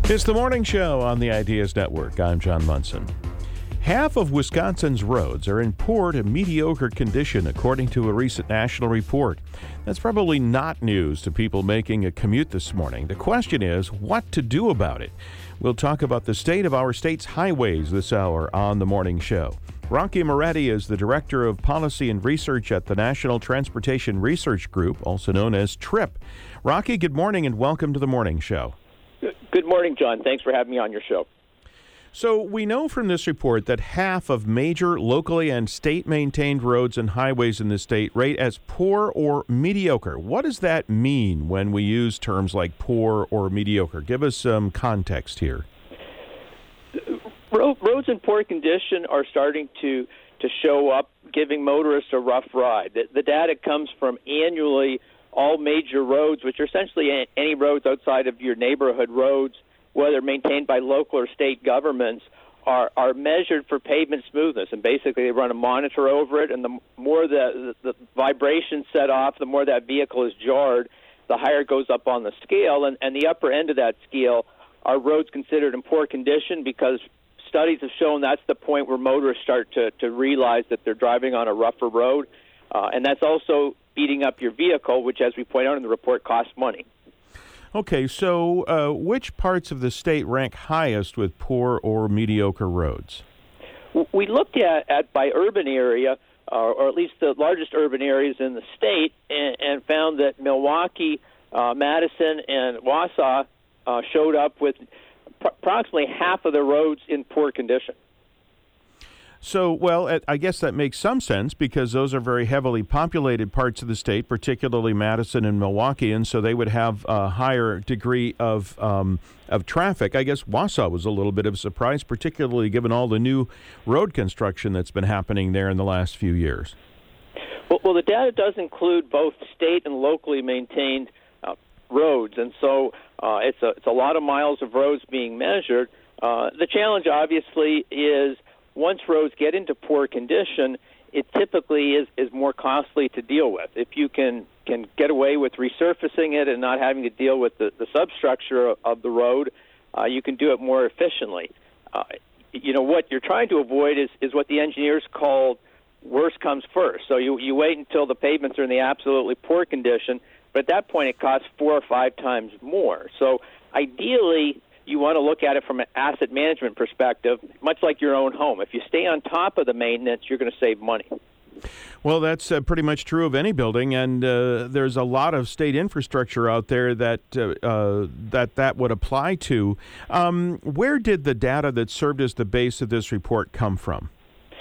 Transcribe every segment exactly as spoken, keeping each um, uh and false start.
It's the morning show on the Ideas Network. I'm John Munson. Half of Wisconsin's roads are in poor to mediocre condition, according to a recent national report. That's probably not news to people making a commute this morning. The question is, what to do about it? We'll talk about the state of our state's highways this hour on the morning show. Rocky Moretti is the Director of Policy and Research at the National Transportation Research Group, also known as TRIP. Rocky, good morning and welcome to the morning show. Good morning, John. Thanks for having me on your show. So we know from this report that half of major locally and state-maintained roads and highways in the state rate as poor or mediocre. What does that mean when we use terms like poor or mediocre? Give us some context here. Roads in poor condition are starting to, to show up, giving motorists a rough ride. The, the data comes from annually all major roads, which are essentially any roads outside of your neighborhood roads, whether maintained by local or state governments, are, are measured for pavement smoothness. And basically they run a monitor over it, and the more the, the, the vibrations set off, the more that vehicle is jarred, the higher it goes up on the scale. And, and the upper end of that scale are roads considered in poor condition, because studies have shown that's the point where motorists start to, to realize that they're driving on a rougher road. Uh, and that's also beating up your vehicle, which, as we point out in the report, costs money. Okay, so uh, which parts of the state rank highest with poor or mediocre roads? We looked at, at by urban area, uh, or at least the largest urban areas in the state, and, and found that Milwaukee, uh, Madison, and Wausau uh, showed up with pr- approximately half of the roads in poor condition. So, well, I guess that makes some sense, because those are very heavily populated parts of the state, particularly Madison and Milwaukee, and so they would have a higher degree of um, of traffic. I guess Wausau was a little bit of a surprise, particularly given all the new road construction that's been happening there in the last few years. Well, well the data does include both state and locally maintained uh, roads, and so uh, it's a it's a lot of miles of roads being measured. Uh, the challenge, obviously, is once roads get into poor condition, it typically is, is more costly to deal with. If you can, can get away with resurfacing it and not having to deal with the, the substructure of, of the road, uh, you can do it more efficiently. Uh, you know, what you're trying to avoid is, is what the engineers called worst comes first. So you, you wait until the pavements are in the absolutely poor condition, but at that point it costs four or five times more. So ideally, you want to look at it from an asset management perspective, much like your own home. If you stay on top of the maintenance, you're going to save money. Well, that's uh, pretty much true of any building, and uh, there's a lot of state infrastructure out there that uh, uh, that that would apply to. Um, where did the data that served as the base of this report come from?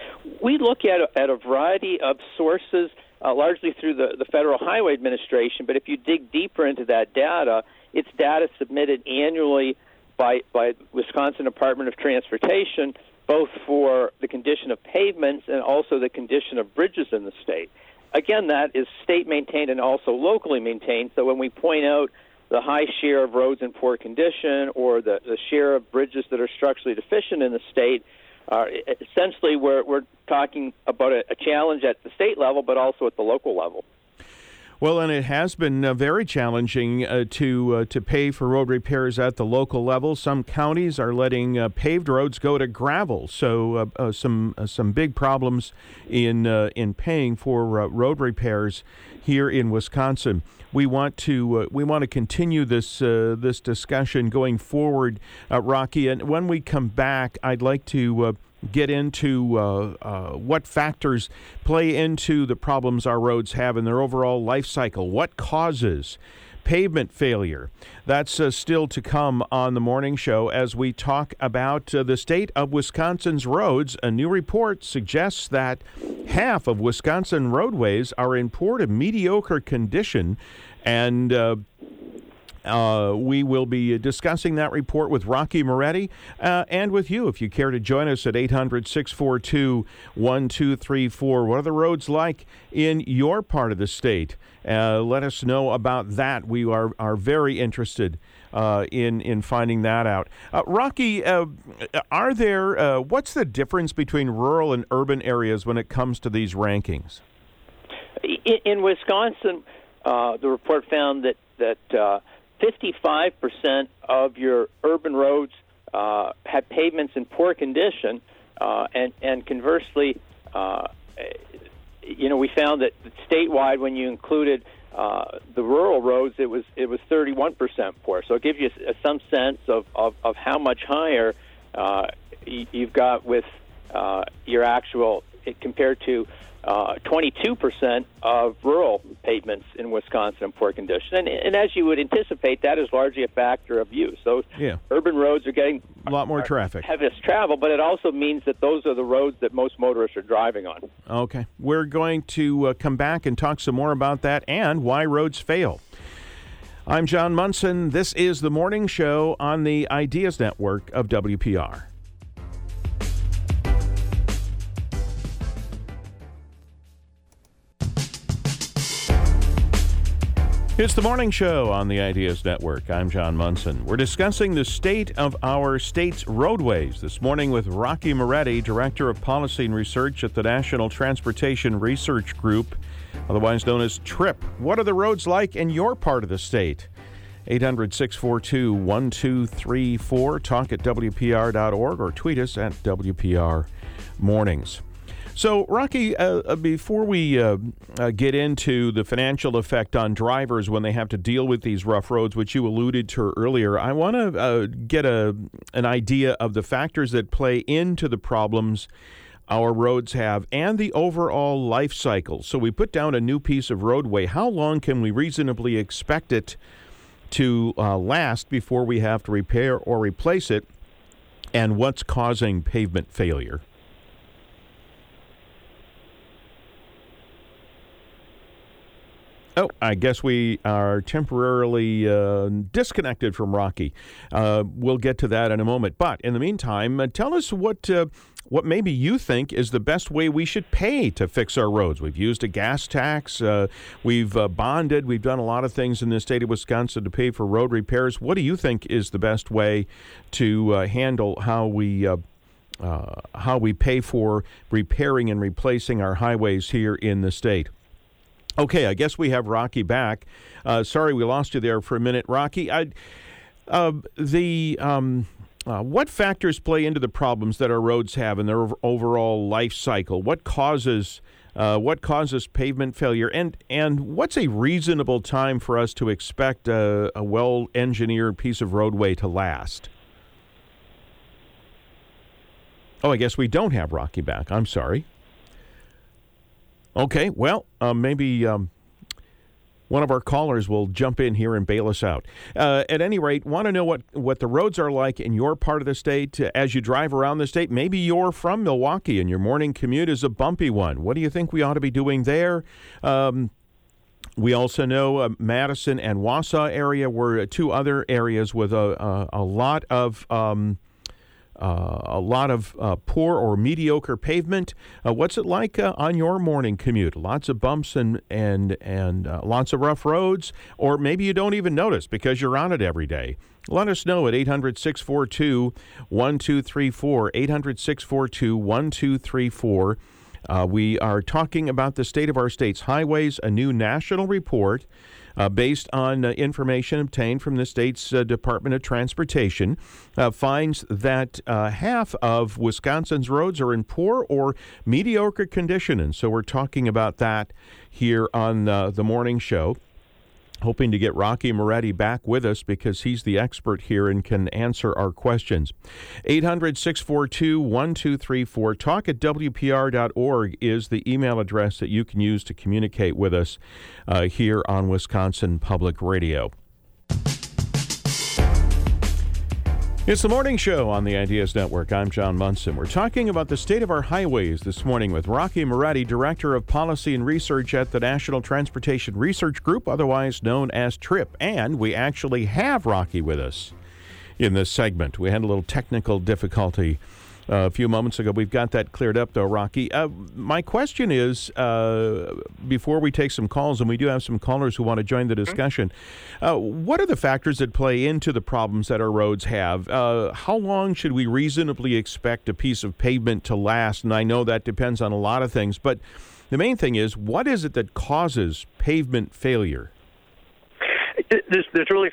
We look at a, at a variety of sources, uh, largely through the, the Federal Highway Administration, but if you dig deeper into that data, it's data submitted annually by by Wisconsin Department of Transportation, both for the condition of pavements and also the condition of bridges in the state. Again, that is state-maintained and also locally maintained, so when we point out the high share of roads in poor condition or the, the share of bridges that are structurally deficient in the state, uh, essentially we're, we're talking about a, a challenge at the state level, but also at the local level. Well, and it has been uh, very challenging uh, to uh, to pay for road repairs at the local level. Some counties are letting uh, paved roads go to gravel, so uh, uh, some uh, some big problems in uh, in paying for uh, road repairs here in Wisconsin. We want to uh, we want to continue this uh, this discussion going forward, uh, Rocky. And when we come back, I'd like to Uh, get into uh, uh, what factors play into the problems our roads have in their overall life cycle. What causes pavement failure? That's uh, still to come on the morning show as we talk about uh, the state of Wisconsin's roads. A new report suggests that half of Wisconsin roadways are in poor to mediocre condition, and uh, Uh, we will be discussing that report with Rocky Moretti uh, and with you if you care to join us at eight hundred, six four two, one two three four. What are the roads like in your part of the state? Uh, let us know about that. We are, are very interested uh, in, in finding that out. Uh, Rocky, uh, are there, uh, what's the difference between rural and urban areas when it comes to these rankings? In, in Wisconsin, uh, the report found that, that uh, fifty-five percent of your urban roads uh, had pavements in poor condition, uh, and, and conversely, uh, you know, we found that statewide, when you included uh, the rural roads, it was it was thirty-one percent poor. So it gives you some sense of, of, of how much higher uh, you've got with uh, your actual, compared to uh, twenty-two percent of rural pavements in Wisconsin in poor condition. And, and as you would anticipate, that is largely a factor of use. So yeah. urban roads are getting a lot more traffic, heaviest travel, but it also means that those are the roads that most motorists are driving on. Okay. We're going to uh, come back and talk some more about that and why roads fail. I'm John Munson. This is The Morning Show on the Ideas Network of W P R. It's The Morning Show on the Ideas Network. I'm John Munson. We're discussing the state of our state's roadways this morning with Rocky Moretti, Director of Policy and Research at the National Transportation Research Group, otherwise known as TRIP. What are the roads like in your part of the state? eight hundred, six four two, one two three four. Talk at W P R dot org or tweet us at W P R Mornings. So, Rocky, uh, before we uh, uh, get into the financial effect on drivers when they have to deal with these rough roads, which you alluded to earlier, I want to uh, get a an idea of the factors that play into the problems our roads have and the overall life cycle. So we put down a new piece of roadway. How long can we reasonably expect it to uh, last before we have to repair or replace it, and what's causing pavement failure? Oh, I guess we are temporarily uh, disconnected from Rocky. Uh, we'll get to that in a moment. But in the meantime, uh, tell us what uh, what maybe you think is the best way we should pay to fix our roads. We've used a gas tax. Uh, we've uh, bonded. We've done a lot of things in the state of Wisconsin to pay for road repairs. What do you think is the best way to uh, handle how we uh, uh, how we pay for repairing and replacing our highways here in the state? Okay, I guess we have Rocky back. Uh, sorry we lost you there for a minute, Rocky. I, uh, the um, uh, what factors play into the problems that our roads have in their overall life cycle? What causes uh, what causes pavement failure, and and what's a reasonable time for us to expect a, a well-engineered piece of roadway to last? Oh, I guess we don't have Rocky back. I'm sorry. Okay, well, uh, maybe um, one of our callers will jump in here and bail us out. Uh, at any rate, want to know what, what the roads are like in your part of the state uh, as you drive around the state. Maybe you're from Milwaukee and your morning commute is a bumpy one. What do you think we ought to be doing there? Um, we also know uh, Madison and Wausau area were two other areas with a, a, a lot of... Um, Uh, a lot of uh, poor or mediocre pavement. Uh, what's it like uh, on your morning commute? Lots of bumps and and and uh, lots of rough roads, or maybe you don't even notice because you're on it every day. Let us know at eight hundred, six four two, one two three four, eight hundred, six four two, one two three four. Uh, we are talking about the state of our state's highways, a new national report Uh, based on uh, information obtained from the state's uh, Department of Transportation, uh, finds that uh, half of Wisconsin's roads are in poor or mediocre condition. And so we're talking about that here on uh, the morning show. Hoping to get Rocky Moretti back with us because he's the expert here and can answer our questions. eight hundred, six four two, one two three four. Talk at W P R dot org is the email address that you can use to communicate with us uh, here on Wisconsin Public Radio. It's the morning show on the Ideas Network. I'm John Munson. We're talking about the state of our highways this morning with Rocky Moretti, Director of Policy and Research at the National Transportation Research Group, otherwise known as TRIP. And we actually have Rocky with us in this segment. We had a little technical difficulty uh, a few moments ago. We've got that cleared up, though, Rocky. Uh, my question is, uh, before we take some calls, and we do have some callers who want to join the discussion, uh, what are the factors that play into the problems that our roads have? Uh, how long should we reasonably expect a piece of pavement to last? And I know that depends on a lot of things, but the main thing is, what is it that causes pavement failure? There's, there's really three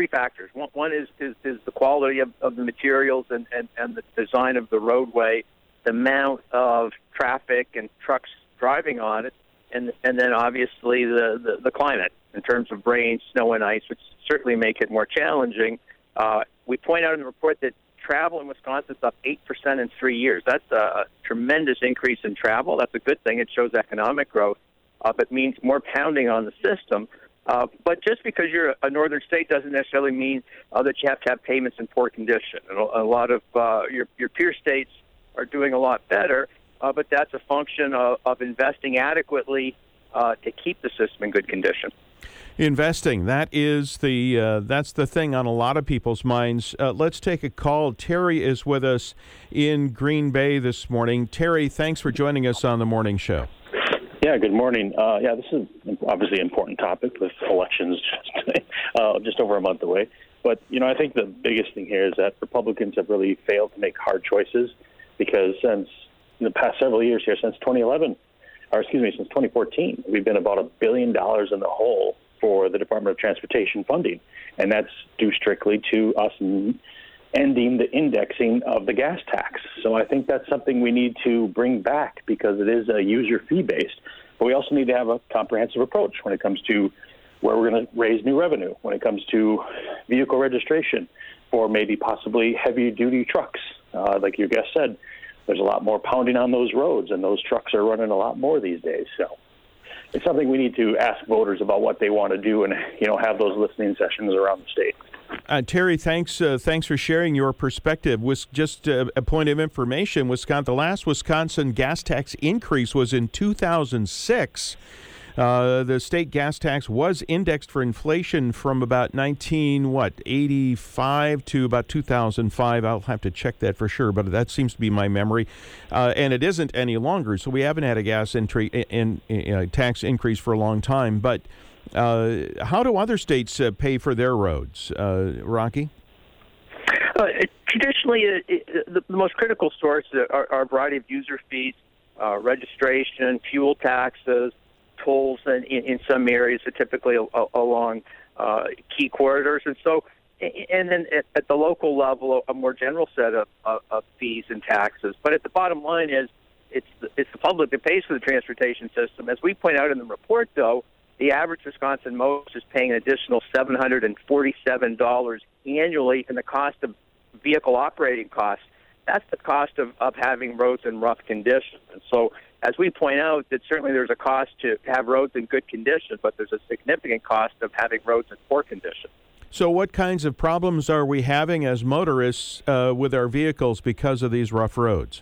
three factors. One, one is, is is the quality of, of the materials and, and, and the design of the roadway, the amount of traffic and trucks driving on it, and and then obviously the, the, the climate in terms of rain, snow, and ice, which certainly make it more challenging. Uh, we point out in the report that travel in Wisconsin is up eight percent in three years. That's a tremendous increase in travel. That's a good thing. It shows economic growth, uh, but means more pounding on the system. Uh, but just because you're a northern state doesn't necessarily mean uh, that you have to have pavements in poor condition. And a lot of uh, your, your peer states are doing a lot better, uh, but that's a function of, of investing adequately uh, to keep the system in good condition. Investing, that is the uh, that's the thing on a lot of people's minds. Uh, let's take a call. Terry is with us in Green Bay this morning. Terry, thanks for joining us on the morning show. Yeah, good morning. Uh, yeah, this is obviously an important topic with elections just, uh, just over a month away. But, you know, I think the biggest thing here is that Republicans have really failed to make hard choices because since in the past several years here, since twenty eleven, or excuse me, since twenty fourteen, we've been about a billion dollars in the hole for the Department of Transportation funding. And that's due strictly to us ending the indexing of the gas tax. So I think that's something we need to bring back because it is a user fee based. But we also need to have a comprehensive approach when it comes to where we're going to raise new revenue, when it comes to vehicle registration for maybe possibly heavy duty trucks. Uh, like your guest said, there's a lot more pounding on those roads and those trucks are running a lot more these days. So it's something we need to ask voters about what they want to do and, you know, have those listening sessions around the state. Uh, Terry, thanks uh, thanks for sharing your perspective. Was just uh, a point of information, Wisconsin, the last Wisconsin gas tax increase was in two thousand six. Uh, the state gas tax was indexed for inflation from about nineteen what eighty-five to about two thousand five. I'll have to check that for sure, but that seems to be my memory. Uh, and it isn't any longer, so we haven't had a gas entry in, in, uh, tax increase for a long time. But uh, how do other states uh, pay for their roads, uh, Rocky? Uh, traditionally, it, it, the, the most critical sources are, are a variety of user fees, uh, registration, fuel taxes, tolls in, in, in some areas, typically a, along uh, key corridors. And so, and then at, at the local level, a more general set of, of, of fees and taxes. But at the bottom line is it's the, it's the public that pays for the transportation system. As we point out in the report, though, the average Wisconsin motorist is paying an additional seven hundred forty-seven dollars annually in the cost of vehicle operating costs. That's the cost of, of having roads in rough condition. And so, as we point out, that certainly there's a cost to have roads in good condition, but there's a significant cost of having roads in poor condition. So what kinds of problems are we having as motorists uh, with our vehicles because of these rough roads?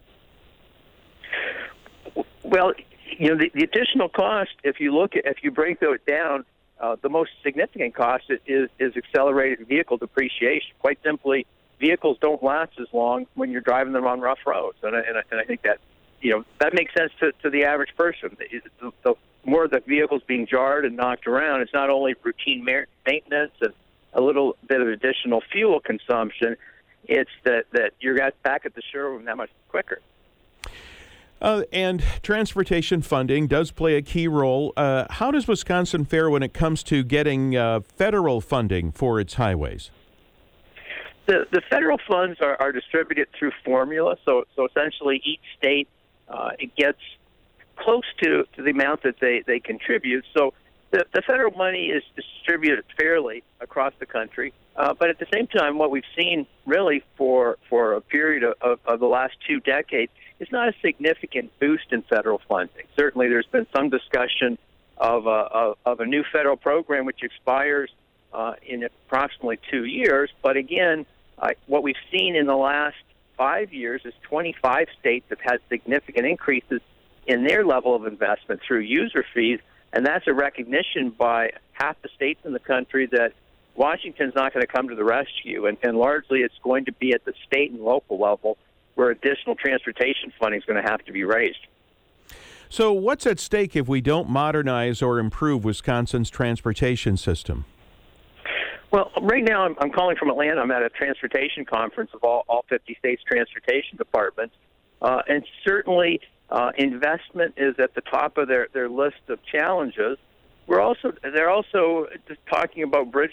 Well, you know, the, the additional cost, if you look at, if you break it down, uh, the most significant cost is, is accelerated vehicle depreciation. Quite simply, vehicles don't last as long when you're driving them on rough roads, and I, and I, and I think that, you know, that makes sense to, to the average person. The, the more the vehicle's being jarred and knocked around, it's not only routine maintenance and a little bit of additional fuel consumption, it's that, that you're back at the showroom that much quicker. Uh, and transportation funding does play a key role. Uh, how does Wisconsin fare when it comes to getting uh, federal funding for its highways? The, the federal funds are, are distributed through formula, so so essentially each state uh, it gets close to, to the amount that they, they contribute. So the, the federal money is distributed fairly across the country, uh, but at the same time, what we've seen really for for a period of, of, of the last two decades is not a significant boost in federal funding. Certainly, there's been some discussion of a, of, of a new federal program which expires uh, in approximately two years, but again, uh, what we've seen in the last five years is twenty-five states have had significant increases in their level of investment through user fees, and that's a recognition by half the states in the country that Washington's not going to come to the rescue, and, and largely it's going to be at the state and local level where additional transportation funding is going to have to be raised. So what's at stake if we don't modernize or improve Wisconsin's transportation system? Well, right now I'm, I'm calling from Atlanta. I'm at a transportation conference of all, all fifty states' transportation departments. Uh, and certainly uh, investment is at the top of their, their list of challenges. We're also They're also just talking about bridges.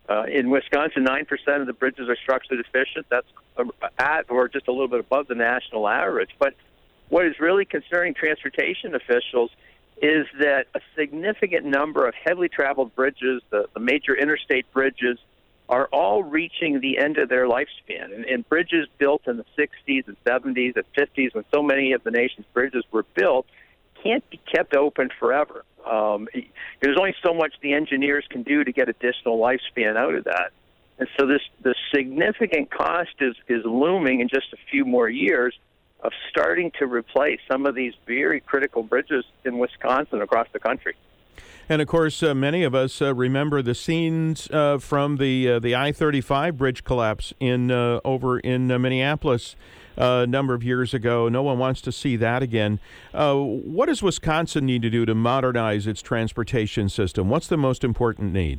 Uh, in Wisconsin, nine percent of the bridges are structurally deficient. That's at or just a little bit above the national average. But what is really concerning transportation officials is that a significant number of heavily traveled bridges, the, the major interstate bridges, are all reaching the end of their lifespan. And, and bridges built in the sixties and seventies and fifties, when so many of the nation's bridges were built, can't be kept open forever. Um, there's only so much the engineers can do to get additional lifespan out of that. And so this, this significant cost is, is looming in just a few more years of starting to replace some of these very critical bridges in Wisconsin across the country. And of course, uh, many of us uh, remember the scenes uh, from the uh, the I thirty-five bridge collapse in uh, over in uh, Minneapolis uh, a number of years ago. No one wants to see that again. Uh, what does Wisconsin need to do to modernize its transportation system? What's the most important need?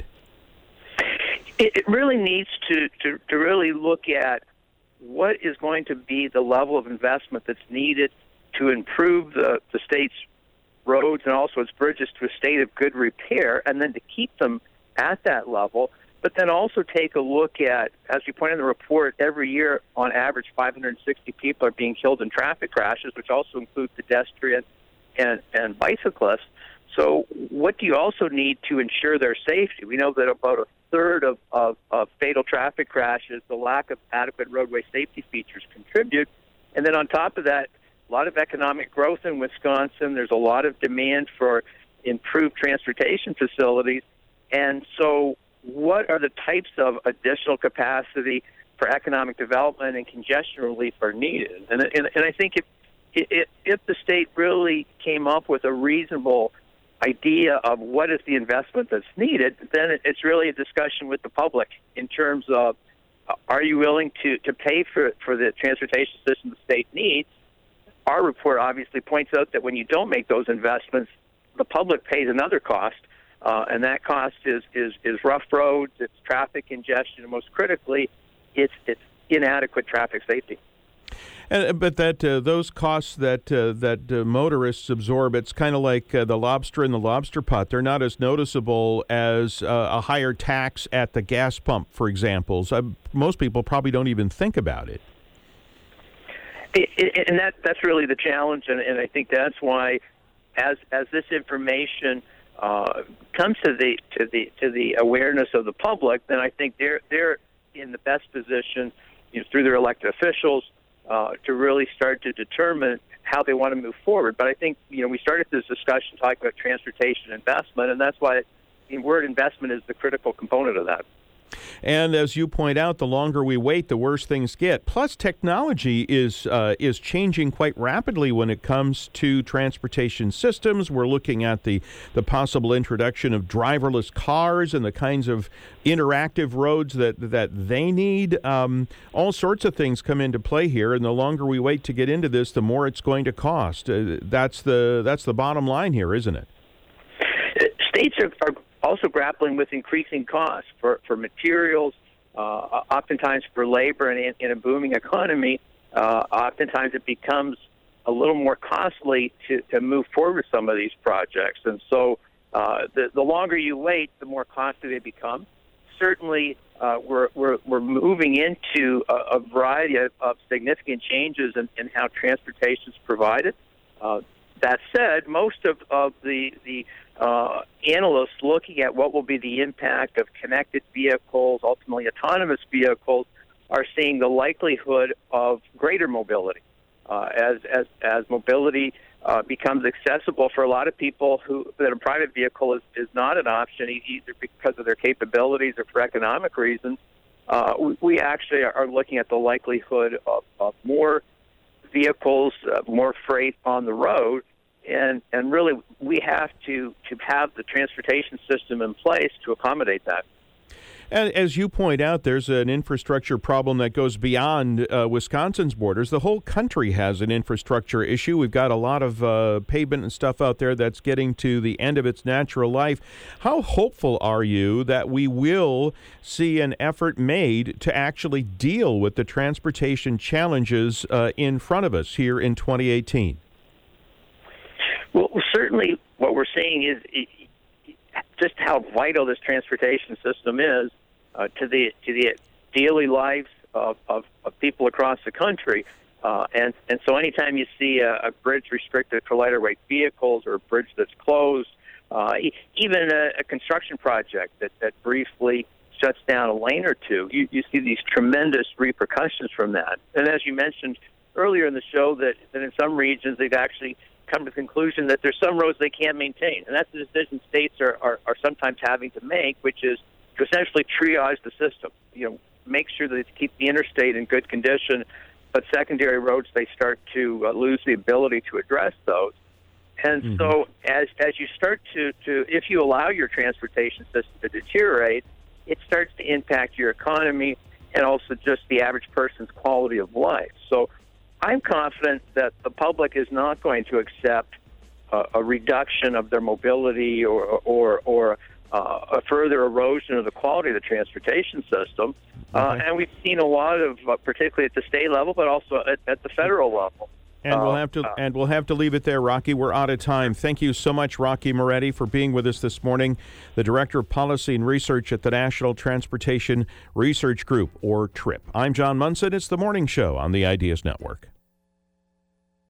It, it really needs to, to, to really look at what is going to be the level of investment that's needed to improve the, the state's roads and also its bridges to a state of good repair, and then to keep them at that level, but then also take a look at, as you point in the report, every year on average five hundred sixty people are being killed in traffic crashes, which also include pedestrians and, and bicyclists. So what do you also need to ensure their safety? We know that about a third of, of, of fatal traffic crashes, the lack of adequate roadway safety features contribute. And then on top of that, a lot of economic growth in Wisconsin. There's a lot of demand for improved transportation facilities. And so what are the types of additional capacity for economic development and congestion relief are needed? And, and, and I think if, if, if the state really came up with a reasonable idea of what is the investment that's needed, then it's really a discussion with the public in terms of, are you willing to, to pay for, for the transportation system the state needs? Our report obviously points out that when you don't make those investments, the public pays another cost, uh, and that cost is, is, is rough roads, it's traffic congestion, and most critically, it's, it's inadequate traffic safety. And, but that uh, those costs that uh, that uh, motorists absorb, it's kind of like uh, the lobster in the lobster pot. They're not as noticeable as uh, a higher tax at the gas pump, for example. So most people probably don't even think about it. It, it, and that that's really the challenge, and, and I think that's why, as as this information uh, comes to the to the to the awareness of the public, then I think they're they're in the best position, you know, through their elected officials, uh, to really start to determine how they want to move forward. But I think, you know, we started this discussion talking about transportation investment, and that's why the word investment is the critical component of that. And as you point out, the longer we wait, the worse things get. Plus, technology is uh, is changing quite rapidly when it comes to transportation systems. We're looking at the, the possible introduction of driverless cars and the kinds of interactive roads that, that they need. Um, all sorts of things come into play here, and the longer we wait to get into this, the more it's going to cost. Uh, that's the that's the bottom line here, isn't it? States are, are also grappling with increasing costs for, for materials, uh, oftentimes for labor, and in, in a booming economy, uh, oftentimes it becomes a little more costly to, to move forward with some of these projects. And so uh, the, the longer you wait, the more costly they become. Certainly, uh, we're, we're, we're moving into a, a variety of, of significant changes in, in how transportation is provided. Uh, that said, most of, of the, the uh, analysts looking at what will be the impact of connected vehicles, ultimately autonomous vehicles, are seeing the likelihood of greater mobility. Uh, as, as, as mobility uh, becomes accessible for a lot of people who that a private vehicle is, is not an option, either because of their capabilities or for economic reasons, uh, we, we actually are looking at the likelihood of, of more vehicles, uh, more freight on the road, and and really we have to, to have the transportation system in place to accommodate that. And as you point out, there's an infrastructure problem that goes beyond uh, Wisconsin's borders. The whole country has an infrastructure issue. We've got a lot of uh, pavement and stuff out there that's getting to the end of its natural life. How hopeful are you that we will see an effort made to actually deal with the transportation challenges uh, in front of us here in twenty eighteen? Well, certainly what we're seeing is just how vital this transportation system is. uh, to the to the daily lives of, of, of people across the country. Uh, and, and so anytime you see a, a bridge restricted for lighter weight vehicles or a bridge that's closed, uh, e- even a, a construction project that, that briefly shuts down a lane or two, you, you see these tremendous repercussions from that. And as you mentioned earlier in the show, that, that in some regions they've actually come to the conclusion that there's some roads they can't maintain. And that's the decision states are, are, are sometimes having to make, which is to essentially triage the system. You know, make sure that they keep the interstate in good condition, but secondary roads, they start to uh, lose the ability to address those. And mm-hmm. so as as you start to, to, if you allow your transportation system to deteriorate, it starts to impact your economy and also just the average person's quality of life. So I'm confident that the public is not going to accept uh, a reduction of their mobility or or, or uh, a further erosion of the quality of the transportation system. Uh, okay. And we've seen a lot of, uh, particularly at the state level, but also at, at the federal level. And we'll have to uh, and we'll have to leave it there, Rocky. We're out of time. Thank you so much, Rocky Moretti, for being with us this morning, the Director of Policy and Research at the National Transportation Research Group, or TRIP. I'm John Munson. It's the Morning Show on the Ideas Network.